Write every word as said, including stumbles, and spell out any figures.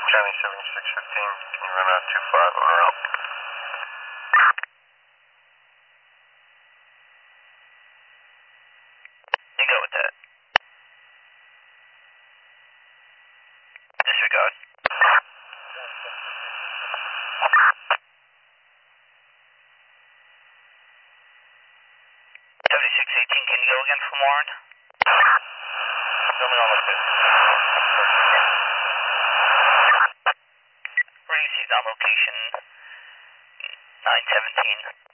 County seventy-six fifteen, can you run out two five on our route? You go with that. Disregard. seventy-six eighteen, can you go again from Warren? Tell me on the fifth. Where do you see on location nine seventeen?